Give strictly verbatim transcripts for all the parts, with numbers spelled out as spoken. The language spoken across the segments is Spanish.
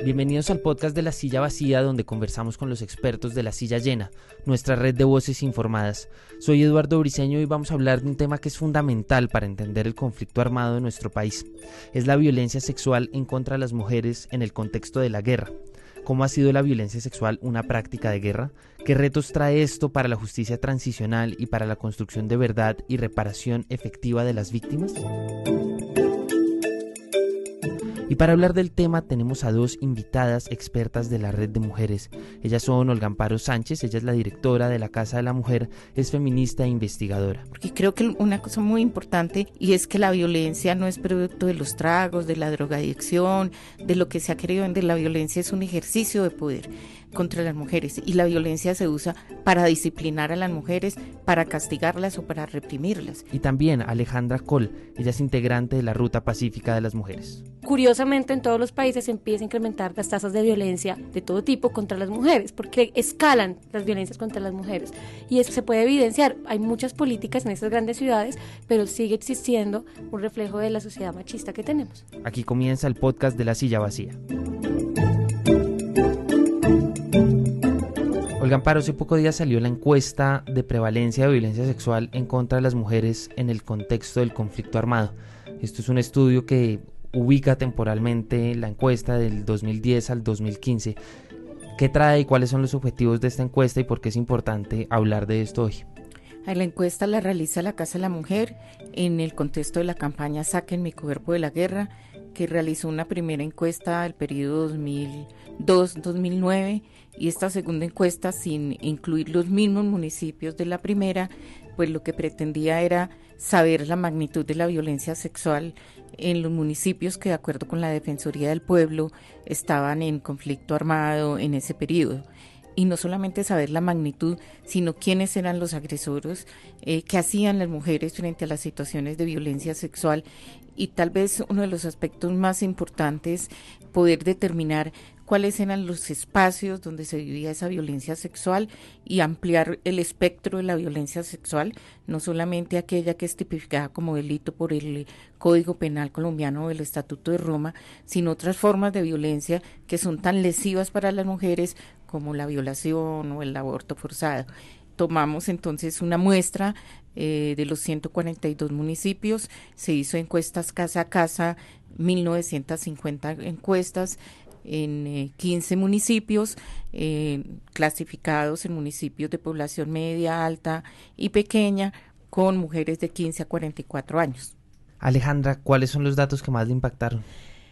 Bienvenidos al podcast de La Silla Vacía, donde conversamos con los expertos de La Silla Llena, nuestra red de voces informadas. Soy Eduardo Briceño y vamos a hablar de un tema que es fundamental para entender el conflicto armado de nuestro país. Es la violencia sexual en contra de las mujeres en el contexto de la guerra. ¿Cómo ha sido la violencia sexual una práctica de guerra? ¿Qué retos trae esto para la justicia transicional y para la construcción de verdad y reparación efectiva de las víctimas? Y para hablar del tema tenemos a dos invitadas expertas de la Red de Mujeres. Ellas son Olga Amparo Sánchez, ella es la directora de la Casa de la Mujer, es feminista e investigadora. Porque creo que una cosa muy importante y es que la violencia no es producto de los tragos, de la drogadicción, de lo que se ha querido vender. La violencia es un ejercicio de poder contra las mujeres y la violencia se usa para disciplinar a las mujeres, para castigarlas o para reprimirlas. Y también Alejandra Coll, ella es integrante de la Ruta Pacífica de las Mujeres. Curiosamente, en todos los países se empieza a incrementar las tasas de violencia de todo tipo contra las mujeres, porque escalan las violencias contra las mujeres. Y eso se puede evidenciar. Hay muchas políticas en estas grandes ciudades, pero sigue existiendo un reflejo de la sociedad machista que tenemos. Aquí comienza el podcast de La Silla Vacía. Olga Amparo, hace pocos días salió la encuesta de prevalencia de violencia sexual en contra de las mujeres en el contexto del conflicto armado. Esto es un estudio que ubica temporalmente la encuesta del dos mil diez al dos mil quince. ¿Qué trae y cuáles son los objetivos de esta encuesta y por qué es importante hablar de esto hoy? La encuesta la realiza la Casa de la Mujer en el contexto de la campaña Saquen mi cuerpo de la guerra, que realizó una primera encuesta del periodo dos mil dos a dos mil nueve y esta segunda encuesta, sin incluir los mismos municipios de la primera, pues lo que pretendía era saber la magnitud de la violencia sexual en los municipios que, de acuerdo con la Defensoría del Pueblo, estaban en conflicto armado en ese periodo. Y no solamente saber la magnitud, sino quiénes eran los agresores, eh, qué hacían las mujeres frente a las situaciones de violencia sexual y tal vez uno de los aspectos más importantes, poder determinar cuáles eran los espacios donde se vivía esa violencia sexual y ampliar el espectro de la violencia sexual, no solamente aquella que es tipificada como delito por el Código Penal colombiano o el Estatuto de Roma, sino otras formas de violencia que son tan lesivas para las mujeres como la violación o el aborto forzado. Tomamos entonces una muestra eh, de los ciento cuarenta y dos municipios, se hizo encuestas casa a casa, mil novecientas cincuenta encuestas en eh, quince municipios, eh, clasificados en municipios de población media, alta y pequeña, con mujeres de quince a cuarenta y cuatro años. Alejandra, ¿cuáles son los datos que más le impactaron?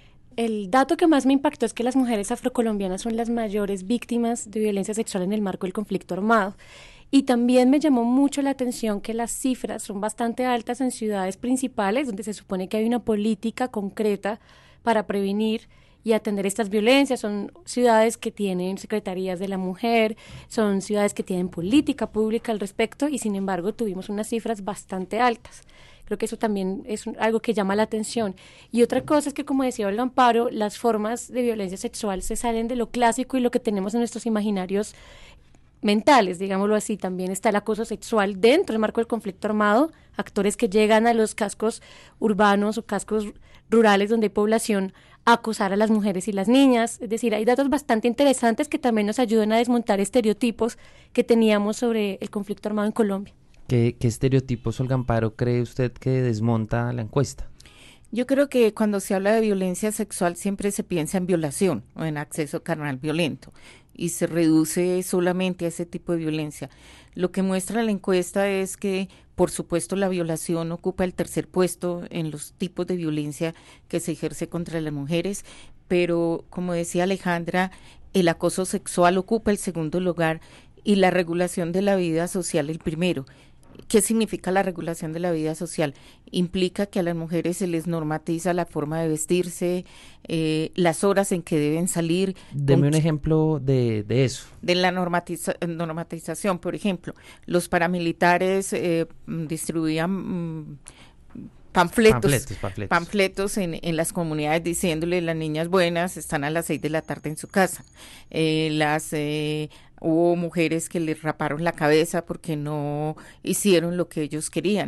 El dato que más me impactó es que las mujeres afrocolombianas son las mayores víctimas de violencia sexual en el marco del conflicto armado. Y también me llamó mucho la atención que las cifras son bastante altas en ciudades principales, donde se supone que hay una política concreta para prevenir y atender estas violencias. Son ciudades que tienen secretarías de la mujer, son ciudades que tienen política pública al respecto y sin embargo tuvimos unas cifras bastante altas. Creo que eso también es un, algo que llama la atención. Y otra cosa es que, como decía Olga Amparo, las formas de violencia sexual se salen de lo clásico y lo que tenemos en nuestros imaginarios mentales, digámoslo así. También está el acoso sexual dentro del marco del conflicto armado, actores que llegan a los cascos urbanos o cascos rurales donde hay población a acosar a las mujeres y las niñas. Es decir, hay datos bastante interesantes que también nos ayudan a desmontar estereotipos que teníamos sobre el conflicto armado en Colombia. ¿Qué, qué estereotipos, Olga Amparo, cree usted que desmonta la encuesta? Yo creo que cuando se habla de violencia sexual siempre se piensa en violación o en acceso carnal violento y se reduce solamente a ese tipo de violencia. Lo que muestra la encuesta es que, por supuesto, la violación ocupa el tercer puesto en los tipos de violencia que se ejerce contra las mujeres, pero, como decía Alejandra, el acoso sexual ocupa el segundo lugar y la regulación de la vida social el primero. ¿Qué significa la regulación de la vida social? Implica que a las mujeres se les normatiza la forma de vestirse, eh, las horas en que deben salir. Deme un ejemplo de, de eso. De la normatiza, normatización, por ejemplo, los paramilitares eh, distribuían mm, panfletos, panfletos, panfletos. panfletos en, en las comunidades diciéndole las niñas buenas están a las seis de la tarde en su casa. Eh, las eh, hubo mujeres que les raparon la cabeza porque no hicieron lo que ellos querían.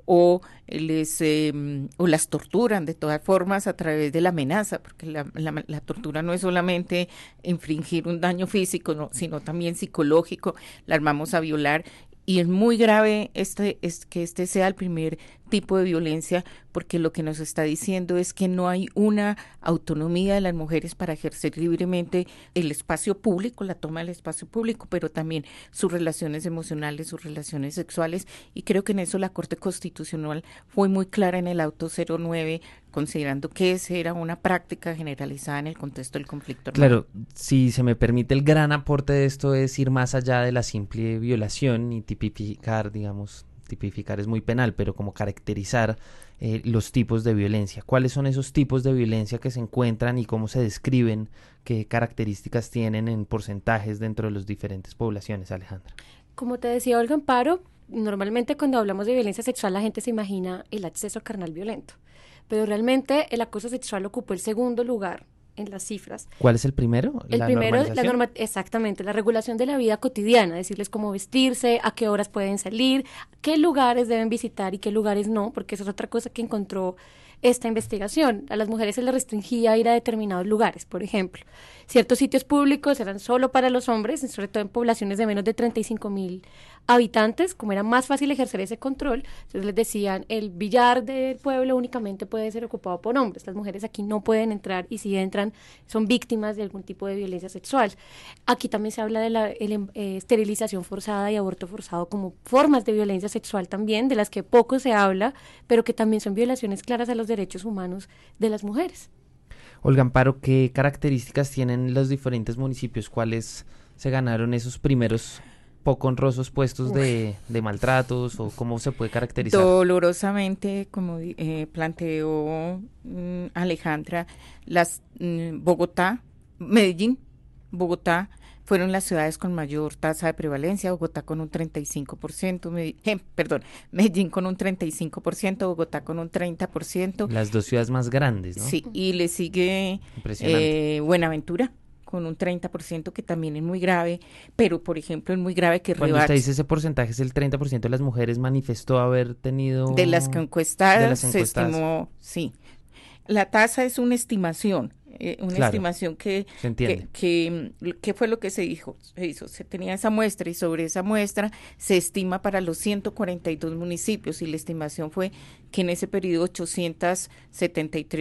o les eh, o las torturan de todas formas a través de la amenaza, porque la, la, la tortura no es solamente infringir un daño físico, no, sino también psicológico, la armamos a violar. Y es muy grave este, es que este sea el primer tipo de violencia, porque lo que nos está diciendo es que no hay una autonomía de las mujeres para ejercer libremente el espacio público, la toma del espacio público, pero también sus relaciones emocionales, sus relaciones sexuales, y creo que en eso la Corte Constitucional fue muy clara en el auto cero nueve, considerando que esa era una práctica generalizada en el contexto del conflicto armado. Claro, si se me permite, el gran aporte de esto es ir más allá de la simple violación y tipificar, digamos, tipificar es muy penal, pero como caracterizar eh, los tipos de violencia. ¿Cuáles son esos tipos de violencia que se encuentran y cómo se describen? ¿Qué características tienen en porcentajes dentro de las diferentes poblaciones, Alejandra? Como te decía Olga Amparo, normalmente cuando hablamos de violencia sexual la gente se imagina el acceso carnal violento, pero realmente el acoso sexual ocupó el segundo lugar en las cifras. ¿Cuál es el primero? El ¿La primero, la norma, exactamente, la regulación de la vida cotidiana, decirles cómo vestirse, a qué horas pueden salir, qué lugares deben visitar y qué lugares no, porque eso es otra cosa que encontró esta investigación. A las mujeres se les restringía ir a determinados lugares, por ejemplo. Ciertos sitios públicos eran solo para los hombres, sobre todo en poblaciones de menos de treinta y cinco mil habitantes, como era más fácil ejercer ese control, entonces les decían, el billar del pueblo únicamente puede ser ocupado por hombres, las mujeres aquí no pueden entrar y si entran son víctimas de algún tipo de violencia sexual. Aquí también se habla de la el, eh, esterilización forzada y aborto forzado como formas de violencia sexual también, de las que poco se habla, pero que también son violaciones claras a los derechos humanos de las mujeres. Olga Amparo, ¿qué características tienen los diferentes municipios? ¿Cuáles se ganaron esos primeros poco honrosos puestos de, de maltratos o cómo se puede caracterizar? Dolorosamente, como eh, planteó mm, Alejandra, las mm, Bogotá, Medellín, Bogotá fueron las ciudades con mayor tasa de prevalencia, Bogotá con un treinta y cinco por ciento, Med- eh, perdón, Medellín con un treinta y cinco por ciento, Bogotá con un treinta por ciento. Las dos ciudades más grandes, ¿no? Sí, y le sigue eh, Buenaventura con un treinta por ciento, que también es muy grave, pero por ejemplo es muy grave que Cuando Ribacha, usted dice ese porcentaje, es el treinta por ciento de las mujeres manifestó haber tenido... de las que encuestadas, de las encuestadas. se estimó, sí. La tasa es una estimación, eh, una Claro, estimación que, se entiende. que, que, ¿qué fue lo que se dijo? Se hizo, se tenía esa muestra y sobre esa muestra se estima para los ciento cuarenta y dos municipios y la estimación fue que en ese periodo ochocientas setenta y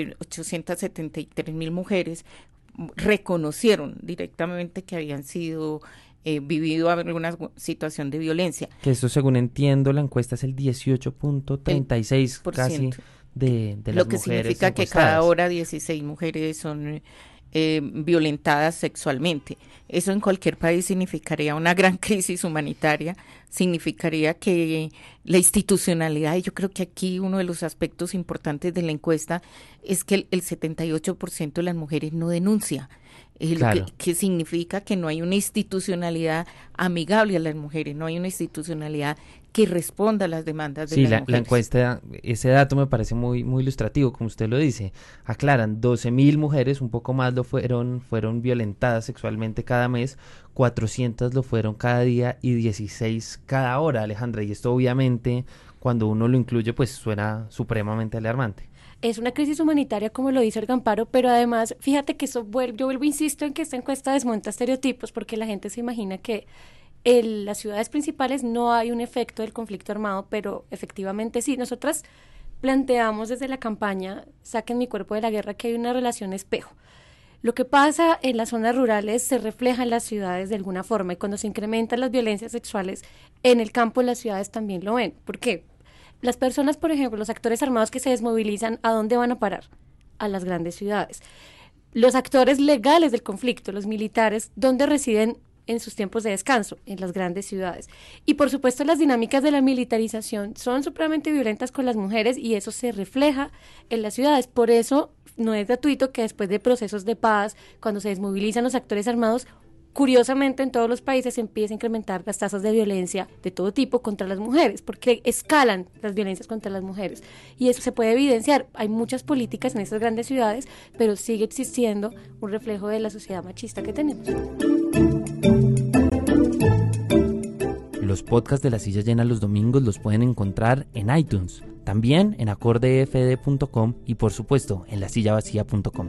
tres mil mujeres reconocieron directamente que habían sido eh, vivido alguna situación de violencia. Que eso, según entiendo, la encuesta es el dieciocho punto treinta y seis casi de, de las Lo que mujeres significa que encuestadas. cada hora dieciséis mujeres son eh, violentadas sexualmente. Eso en cualquier país significaría una gran crisis humanitaria, significaría que la institucionalidad, y yo creo que aquí uno de los aspectos importantes de la encuesta es que el, el setenta y ocho por ciento de las mujeres no denuncia, eh, Claro. lo que, que significa que no hay una institucionalidad amigable a las mujeres, no hay una institucionalidad que responda a las demandas de Sí, las la, mujeres. la encuesta, ese dato me parece muy muy ilustrativo, como usted lo dice. Aclaran, doce mil mujeres, un poco más lo fueron, fueron violentadas sexualmente cada mes, cuatrocientas lo fueron cada día y dieciséis cada hora, Alejandra. Y esto obviamente, cuando uno lo incluye, pues suena supremamente alarmante. Es una crisis humanitaria, como lo dice Olga Amparo, pero además, fíjate que eso vuelve, yo vuelvo, insisto en que esta encuesta desmonta estereotipos, porque la gente se imagina que en las ciudades principales no hay un efecto del conflicto armado, pero efectivamente sí. Nosotras planteamos desde la campaña Saquen mi cuerpo de la guerra que hay una relación espejo. Lo que pasa en las zonas rurales se refleja en las ciudades de alguna forma, y cuando se incrementan las violencias sexuales en el campo, las ciudades también lo ven. ¿Por qué? Las personas, por ejemplo, los actores armados que se desmovilizan, ¿a dónde van a parar? A las grandes ciudades. Los actores legales del conflicto, los militares, ¿dónde residen en sus tiempos de descanso? En las grandes ciudades. Y por supuesto las dinámicas de la militarización son supremamente violentas con las mujeres y eso se refleja en las ciudades. Por eso no es gratuito que después de procesos de paz, cuando se desmovilizan los actores armados, curiosamente en todos los países se empieza a incrementar las tasas de violencia de todo tipo contra las mujeres, porque escalan las violencias contra las mujeres y eso se puede evidenciar. Hay muchas políticas en estas grandes ciudades, pero sigue existiendo un reflejo de la sociedad machista que tenemos. Los podcasts de La Silla Llena los domingos los pueden encontrar en iTunes. también en acorde f d punto com y por supuesto en la silla vacía punto com.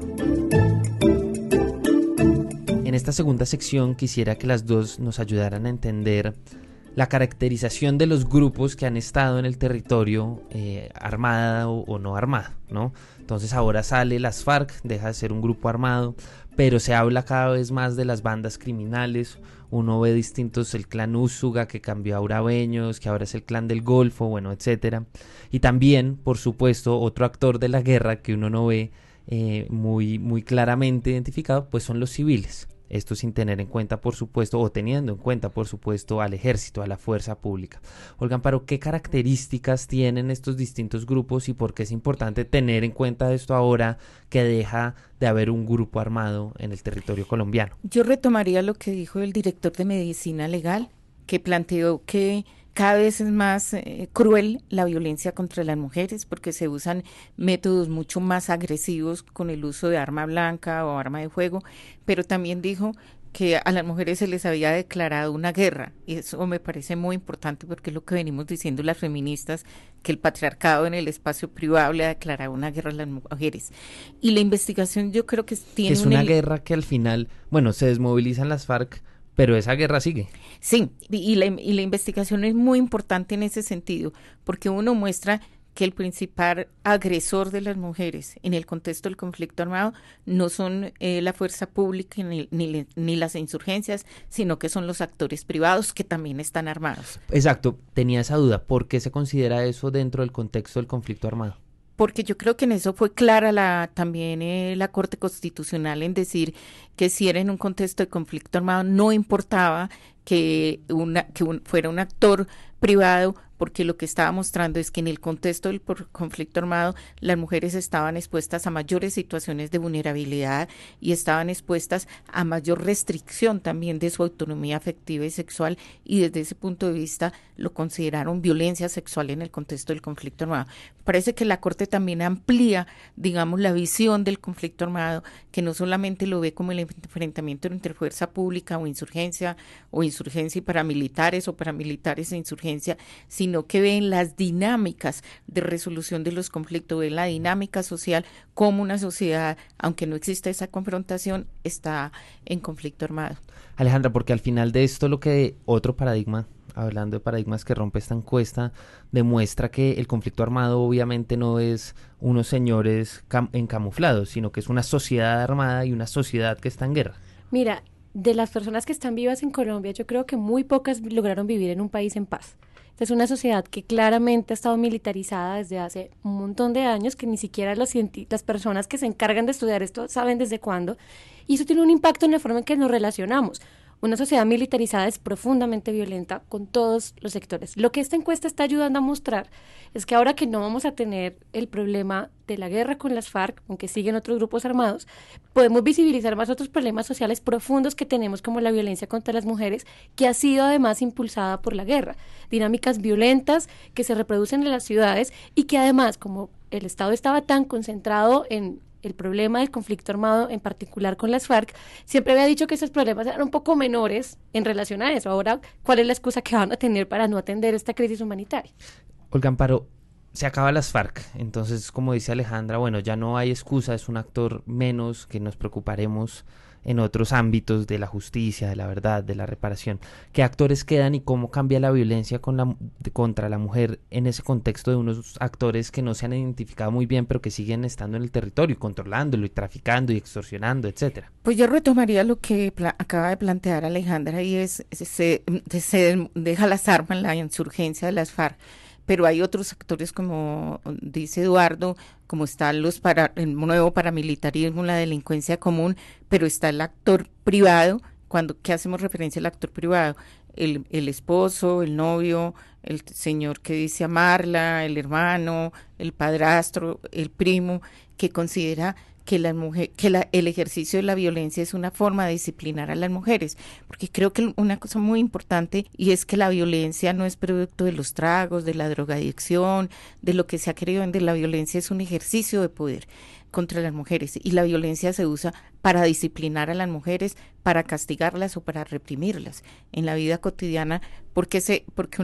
En esta segunda sección quisiera que las dos nos ayudaran a entender la caracterización de los grupos que han estado en el territorio eh, armada o, o no armada, ¿no? Entonces ahora sale las FARC, deja de ser un grupo armado, pero se habla cada vez más de las bandas criminales. Uno ve distintos, el clan Úsuga que cambió a Urabeños, que ahora es el clan del Golfo, bueno, etcétera. Y también, por supuesto, otro actor de la guerra que uno no ve eh, muy, muy claramente identificado, pues son los civiles. Esto sin tener en cuenta, por supuesto, o teniendo en cuenta, por supuesto, al ejército, a la fuerza pública. Olga Amparo, ¿qué características tienen estos distintos grupos y por qué es importante tener en cuenta esto ahora que deja de haber un grupo armado en el territorio colombiano? Yo retomaría lo que dijo el director de Medicina Legal, que planteó que cada vez es más eh, cruel la violencia contra las mujeres porque se usan métodos mucho más agresivos con el uso de arma blanca o arma de fuego, pero también dijo que a las mujeres se les había declarado una guerra, y eso me parece muy importante porque es lo que venimos diciendo las feministas, que el patriarcado en el espacio privado le ha declarado una guerra a las mujeres. Y la investigación yo creo que tiene que es una un... guerra que al final, bueno, se desmovilizan las FARC, pero esa guerra sigue. Sí, y la, y la investigación es muy importante en ese sentido, porque uno muestra que el principal agresor de las mujeres en el contexto del conflicto armado no son eh, la fuerza pública ni, ni, ni las insurgencias, sino que son los actores privados que también están armados. Exacto, tenía esa duda. ¿Por qué se considera eso dentro del contexto del conflicto armado? Porque yo creo que en eso fue clara la también eh, la Corte Constitucional en decir que si era en un contexto de conflicto armado no importaba que una que un, fuera un actor privado, porque lo que estaba mostrando es que en el contexto del conflicto armado las mujeres estaban expuestas a mayores situaciones de vulnerabilidad y estaban expuestas a mayor restricción también de su autonomía afectiva y sexual, y desde ese punto de vista lo consideraron violencia sexual en el contexto del conflicto armado. Parece que la Corte también amplía, digamos, la visión del conflicto armado, que no solamente lo ve como el enfrentamiento entre fuerza pública o insurgencia, o insurgencia y paramilitares, o paramilitares e insurgencia, sino que ven las dinámicas de resolución de los conflictos, ven la dinámica social, como una sociedad, aunque no exista esa confrontación, está en conflicto armado. Alejandra, porque al final de esto lo que otro paradigma, hablando de paradigmas que rompe esta encuesta, demuestra que el conflicto armado obviamente no es unos señores cam- encamuflados, sino que es una sociedad armada y una sociedad que está en guerra. Mira, de las personas que están vivas en Colombia, yo creo que muy pocas lograron vivir en un país en paz. Esta es una sociedad que claramente ha estado militarizada desde hace un montón de años, que ni siquiera los cienti- las personas que se encargan de estudiar esto saben desde cuándo, y eso tiene un impacto en la forma en que nos relacionamos. Una sociedad militarizada es profundamente violenta con todos los sectores. Lo que esta encuesta está ayudando a mostrar es que ahora que no vamos a tener el problema de la guerra con las FARC, aunque siguen otros grupos armados, podemos visibilizar más otros problemas sociales profundos que tenemos, como la violencia contra las mujeres, que ha sido además impulsada por la guerra. Dinámicas violentas que se reproducen en las ciudades y que además, como el Estado estaba tan concentrado en el problema del conflicto armado, en particular con las FARC, siempre había dicho que esos problemas eran un poco menores en relación a eso. Ahora, ¿cuál es la excusa que van a tener para no atender esta crisis humanitaria? Olga Amparo, se acaba las FARC, entonces, como dice Alejandra, bueno, ya no hay excusa, es un actor menos que nos preocuparemos en otros ámbitos de la justicia, de la verdad, de la reparación. ¿Qué actores quedan y cómo cambia la violencia con la, de, contra la mujer en ese contexto de unos actores que no se han identificado muy bien, pero que siguen estando en el territorio y controlándolo y traficando y extorsionando, etcétera? Pues yo retomaría lo que pla- acaba de plantear Alejandra, y es, se, se, se deja las armas en la insurgencia de las FARC, pero hay otros actores, como dice Eduardo, como están los para el nuevo paramilitarismo, la delincuencia común, pero está el actor privado. Cuando ¿qué hacemos referencia al actor privado? El, el esposo, el novio, el señor que dice amarla, el hermano, el padrastro, el primo, que considera que la mujer, que la, el ejercicio de la violencia es una forma de disciplinar a las mujeres, porque creo que una cosa muy importante, y es que la violencia no es producto de los tragos, de la drogadicción, de lo que se ha querido vender. La violencia es un ejercicio de poder contra las mujeres, y la violencia se usa para disciplinar a las mujeres, para castigarlas o para reprimirlas en la vida cotidiana, porque se, porque un hombre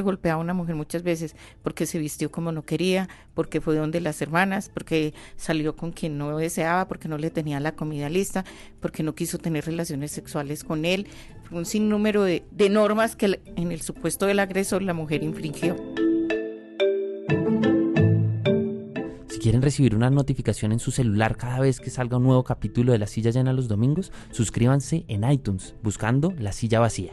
golpea a una mujer muchas veces porque se vistió como no quería, porque fue donde las hermanas, porque salió con quien no deseaba, porque no le tenía la comida lista, porque no quiso tener relaciones sexuales con él, un sinnúmero de, de normas que en el supuesto del agresor la mujer infringió. Si quieren recibir una notificación en su celular cada vez que salga un nuevo capítulo de La Silla Llena los domingos, suscríbanse en iTunes buscando La Silla Vacía.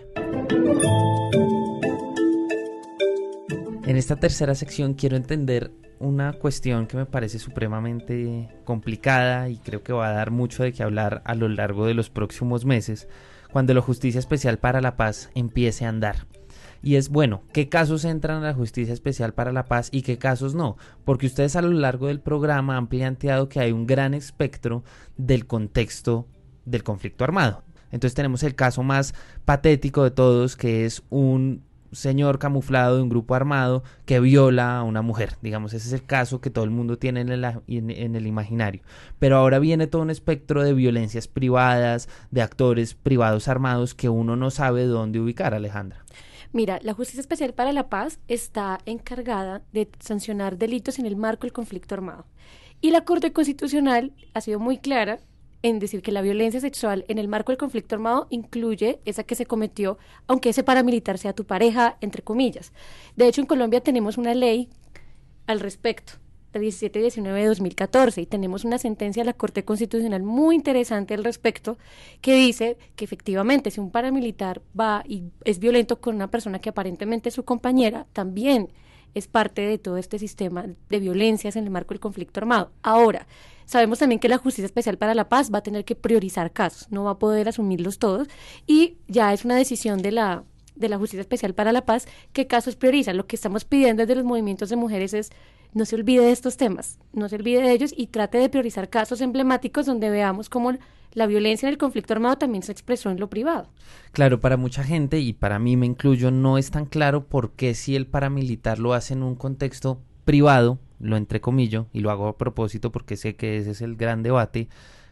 En esta tercera sección quiero entender una cuestión que me parece supremamente complicada y creo que va a dar mucho de qué hablar a lo largo de los próximos meses, cuando la Justicia Especial para la Paz empiece a andar. Y es, bueno, ¿qué casos entran a la Justicia Especial para la Paz y qué casos no? Porque ustedes a lo largo del programa han planteado que hay un gran espectro del contexto del conflicto armado. Entonces tenemos el caso más patético de todos, que es un señor camuflado de un grupo armado que viola a una mujer. Digamos, ese es el caso que todo el mundo tiene en el, en, en el imaginario. Pero ahora viene todo un espectro de violencias privadas, de actores privados armados que uno no sabe dónde ubicar, Alejandra. Mira, la Justicia Especial para la Paz está encargada de sancionar delitos en el marco del conflicto armado. Y la Corte Constitucional ha sido muy clara en decir que la violencia sexual en el marco del conflicto armado incluye esa que se cometió, aunque ese paramilitar sea tu pareja, entre comillas. De hecho, en Colombia tenemos una ley al respecto, la diecisiete diecinueve de dos mil catorce, y tenemos una sentencia de la Corte Constitucional muy interesante al respecto, que dice que efectivamente si un paramilitar va y es violento con una persona que aparentemente es su compañera, también es parte de todo este sistema de violencias en el marco del conflicto armado. Ahora, sabemos también que la Justicia Especial para la Paz va a tener que priorizar casos, no va a poder asumirlos todos, y ya es una decisión de la, de la Justicia Especial para la Paz qué casos prioriza. Lo que estamos pidiendo desde los movimientos de mujeres es no se olvide de estos temas, no se olvide de ellos y trate de priorizar casos emblemáticos donde veamos cómo la violencia en el conflicto armado también se expresó en lo privado. Claro, para mucha gente, y para mí me incluyo, no es tan claro por qué si el paramilitar lo hace en un contexto privado, lo entrecomillo, y lo hago a propósito porque sé que ese es el gran debate,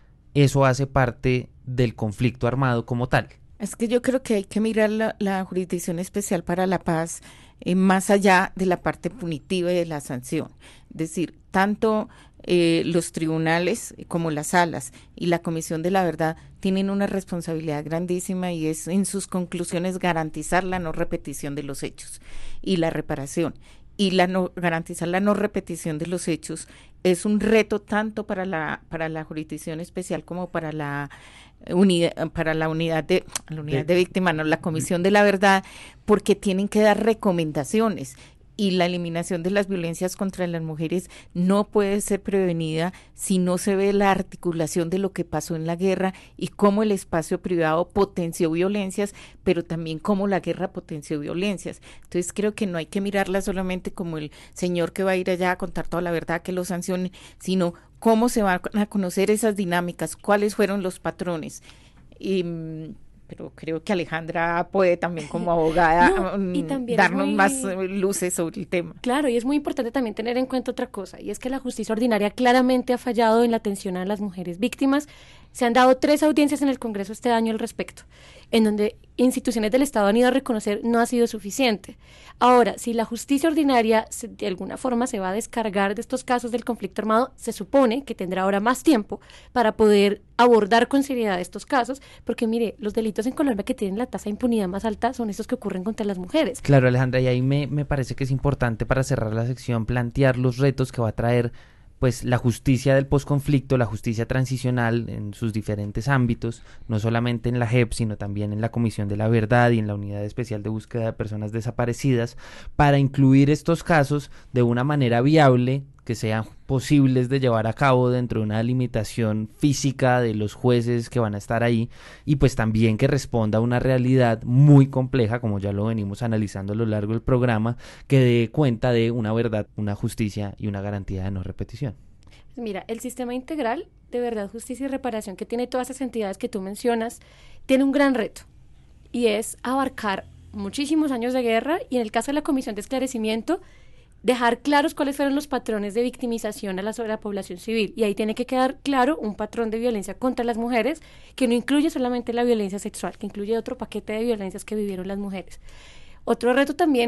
eso hace parte del conflicto armado como tal. Es que yo creo que hay que mirar la, la Jurisdicción Especial para la Paz eh, más allá de la parte punitiva y de la sanción. Es decir, tanto eh, los tribunales como las salas y la Comisión de la Verdad tienen una responsabilidad grandísima, y es en sus conclusiones garantizar la no repetición de los hechos y la reparación. Y la no, garantizar la no repetición de los hechos es un reto tanto para la para la Jurisdicción Especial como para la unidad para la unidad de la unidad de víctimas, no, la Comisión de la Verdad, porque tienen que dar recomendaciones. Y la eliminación de las violencias contra las mujeres no puede ser prevenida si no se ve la articulación de lo que pasó en la guerra y cómo el espacio privado potenció violencias, pero también cómo la guerra potenció violencias. Entonces creo que no hay que mirarla solamente como el señor que va a ir allá a contar toda la verdad, que lo sancione, sino cómo se van a conocer esas dinámicas, cuáles fueron los patrones. Y pero creo que Alejandra puede también como abogada no, y también darnos muy, más luces sobre el tema. Claro, y es muy importante también tener en cuenta otra cosa, y es que la justicia ordinaria claramente ha fallado en la atención a las mujeres víctimas. Se han dado tres audiencias en el Congreso este año al respecto, en donde instituciones del Estado han ido a reconocer no ha sido suficiente. Ahora, si la justicia ordinaria se, de alguna forma se va a descargar de estos casos del conflicto armado, se supone que tendrá ahora más tiempo para poder abordar con seriedad estos casos, porque mire, los delitos en Colombia que tienen la tasa de impunidad más alta son estos que ocurren contra las mujeres. Claro, Alejandra, y ahí me, me parece que es importante, para cerrar la sección, plantear los retos que va a traer pues la justicia del posconflicto, la justicia transicional en sus diferentes ámbitos, no solamente en la J E P, sino también en la Comisión de la Verdad y en la Unidad Especial de Búsqueda de Personas Desaparecidas, para incluir estos casos de una manera viable, que sean posibles de llevar a cabo dentro de una limitación física de los jueces que van a estar ahí, y pues también que responda a una realidad muy compleja, como ya lo venimos analizando a lo largo del programa, que dé cuenta de una verdad, una justicia y una garantía de no repetición. Mira, el sistema integral de verdad, justicia y reparación que tiene todas esas entidades que tú mencionas, tiene un gran reto, y es abarcar muchísimos años de guerra, y en el caso de la Comisión de Esclarecimiento, dejar claros cuáles fueron los patrones de victimización a la, sobre la población civil, y ahí tiene que quedar claro un patrón de violencia contra las mujeres que no incluye solamente la violencia sexual, que incluye otro paquete de violencias que vivieron las mujeres. Otro reto también es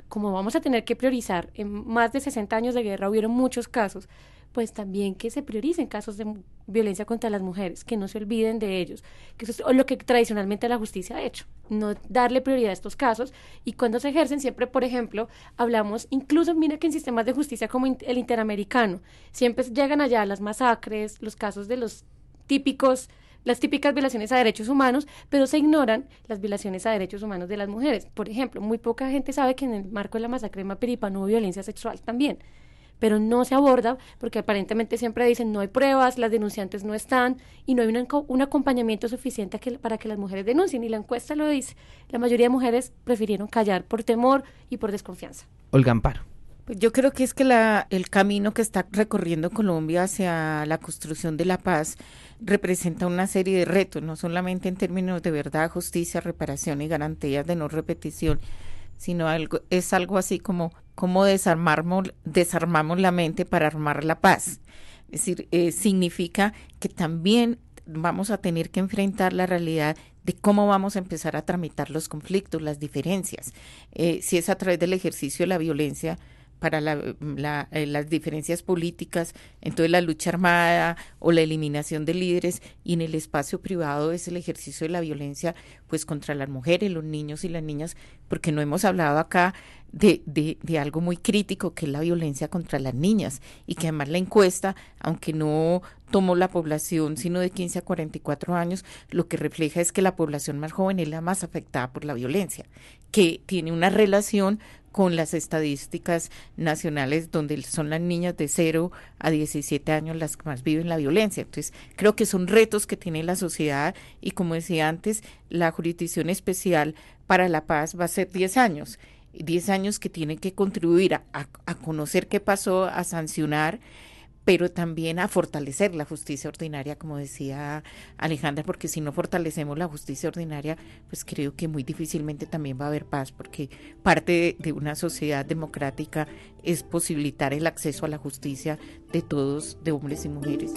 como vamos a tener que priorizar, en más de sesenta años de guerra hubieron muchos casos, pues también que se prioricen casos de violencia contra las mujeres, que no se olviden de ellos, que eso es lo que tradicionalmente la justicia ha hecho, no darle prioridad a estos casos, y cuando se ejercen siempre, por ejemplo, hablamos, incluso mira que en sistemas de justicia como el interamericano, siempre llegan allá las masacres, los casos de los típicos, las típicas violaciones a derechos humanos, pero se ignoran las violaciones a derechos humanos de las mujeres. Por ejemplo, muy poca gente sabe que en el marco de la masacre de Mapiripán hubo violencia sexual también, pero no se aborda porque aparentemente siempre dicen no hay pruebas, las denunciantes no están y no hay un, un acompañamiento suficiente que, para que las mujeres denuncien, y la encuesta lo dice, la mayoría de mujeres prefirieron callar por temor y por desconfianza. Olga Amparo. Pues yo creo que es que la, el camino que está recorriendo Colombia hacia la construcción de la paz representa una serie de retos, no solamente en términos de verdad, justicia, reparación y garantías de no repetición, sino algo, es algo así como cómo desarmamos, desarmamos la mente para armar la paz. Es decir, eh, significa que también vamos a tener que enfrentar la realidad de cómo vamos a empezar a tramitar los conflictos, las diferencias. Eh, si es a través del ejercicio de la violencia, para la, la, eh, las diferencias políticas, entonces la lucha armada o la eliminación de líderes, y en el espacio privado es el ejercicio de la violencia pues contra las mujeres, los niños y las niñas, porque no hemos hablado acá de, de, de algo muy crítico que es la violencia contra las niñas, y que además la encuesta, aunque no tomó la población sino de quince a cuarenta y cuatro años, lo que refleja es que la población más joven es la más afectada por la violencia, que tiene una relación con las estadísticas nacionales donde son las niñas de cero a diecisiete años las que más viven la violencia. Entonces, creo que son retos que tiene la sociedad, y como decía antes, la Jurisdicción Especial para la Paz va a ser diez años, diez años que tienen que contribuir a, a, a conocer qué pasó, a sancionar, pero también a fortalecer la justicia ordinaria, como decía Alejandra, porque si no fortalecemos la justicia ordinaria, pues creo que muy difícilmente también va a haber paz, porque parte de, de una sociedad democrática es posibilitar el acceso a la justicia de todos, de hombres y mujeres.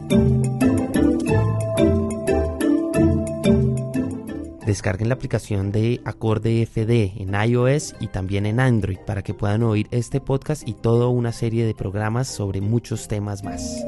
Descarguen la aplicación de Acorde F D en iOS y también en Android para que puedan oír este podcast y toda una serie de programas sobre muchos temas más.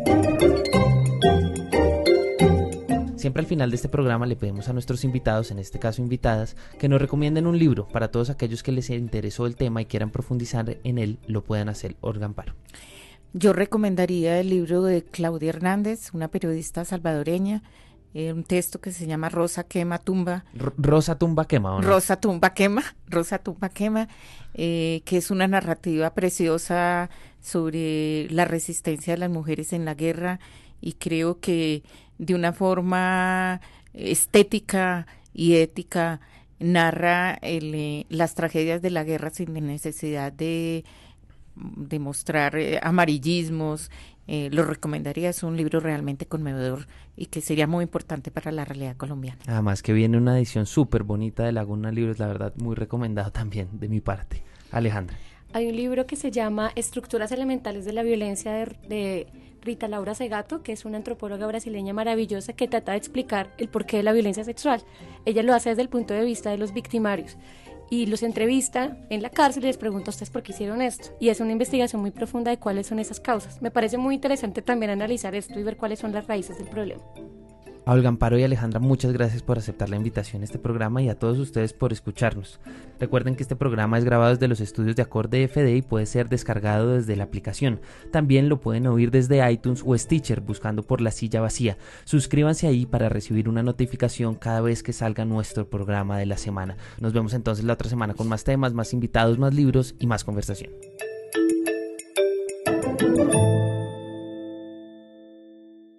Siempre al final de este programa le pedimos a nuestros invitados, en este caso invitadas, que nos recomienden un libro para todos aquellos que les interesó el tema y quieran profundizar en él, lo puedan hacer. Olga Amparo. Yo recomendaría el libro de Claudia Hernández, una periodista salvadoreña, Eh, un texto que se llama Rosa Quema Tumba. R- Rosa Tumba Quema, ¿o no? Rosa Tumba Quema, Rosa Tumba Quema, eh, que es una narrativa preciosa sobre la resistencia de las mujeres en la guerra, y creo que de una forma estética y ética narra el, eh, las tragedias de la guerra sin necesidad de, de mostrar eh, amarillismos. Eh, lo recomendaría, es un libro realmente conmovedor y que sería muy importante para la realidad colombiana. Además que viene una edición súper bonita de Laguna Libros, la verdad muy recomendado también de mi parte. Alejandra. Hay un libro que se llama Estructuras Elementales de la Violencia de, de Rita Laura Segato, que es una antropóloga brasileña maravillosa que trata de explicar el porqué de la violencia sexual. Ella lo hace desde el punto de vista de los victimarios y los entrevista en la cárcel y les pregunta a ustedes por qué hicieron esto, y hace una investigación muy profunda de cuáles son esas causas. Me parece muy interesante también analizar esto y ver cuáles son las raíces del problema. A Olga Amparo y Alejandra, muchas gracias por aceptar la invitación a este programa y a todos ustedes por escucharnos. Recuerden que este programa es grabado desde los estudios de Acorde F D y puede ser descargado desde la aplicación. También lo pueden oír desde iTunes o Stitcher buscando por La Silla Vacía. Suscríbanse ahí para recibir una notificación cada vez que salga nuestro programa de la semana. Nos vemos entonces la otra semana con más temas, más invitados, más libros y más conversación.